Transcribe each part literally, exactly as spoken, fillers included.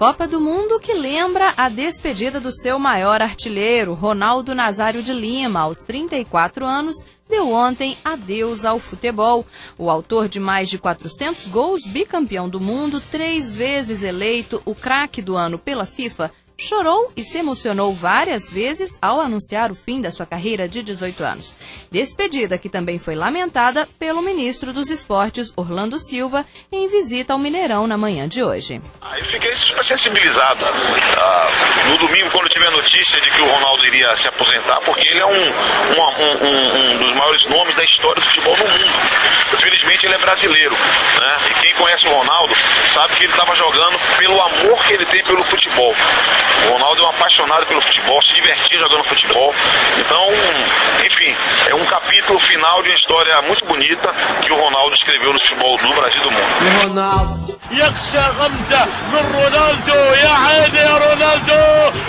Copa do Mundo que lembra a despedida do seu maior artilheiro, Ronaldo Nazário de Lima, aos trinta e quatro anos, deu ontem adeus ao futebol. O autor de mais de quatrocentos gols, bicampeão do mundo, três vezes eleito o craque do ano pela FIFA, chorou e se emocionou várias vezes ao anunciar o fim da sua carreira de dezoito anos. Despedida que também foi lamentada pelo ministro dos Esportes, Orlando Silva, em visita ao Mineirão na manhã de hoje. Ah, eu fiquei super sensibilizado ah, no domingo, quando eu tive a notícia de que o Ronaldo iria se aposentar, porque ele é um, um, um, um dos maiores nomes da história do futebol no mundo. Infelizmente ele é brasileiro, né? E quem conhece o Ronaldo sabe que ele estava jogando pelo amor que ele tem pelo futebol. O Ronaldo é um apaixonado pelo futebol, se divertia jogando futebol. Então, enfim, é um capítulo final de uma história muito bonita que o Ronaldo escreveu no futebol do Brasil e do mundo. Ronaldo. يخشى غمزة من رونالدو يا عيني يا رونالدو.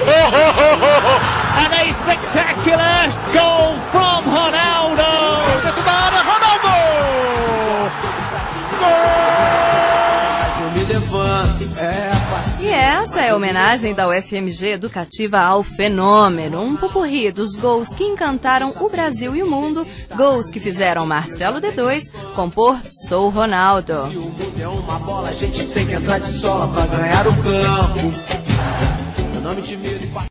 And a spectacular goal from Ronaldo. Ronaldo. E essa é a homenagem da U F M G Educativa ao fenômeno, um popurrí dos gols que encantaram o Brasil e o mundo, gols que fizeram Marcelo D dois compor Sou Ronaldo. Se o mundo é uma bola, a gente tem que entrar de sola pra ganhar o campo. Eu não me intimido.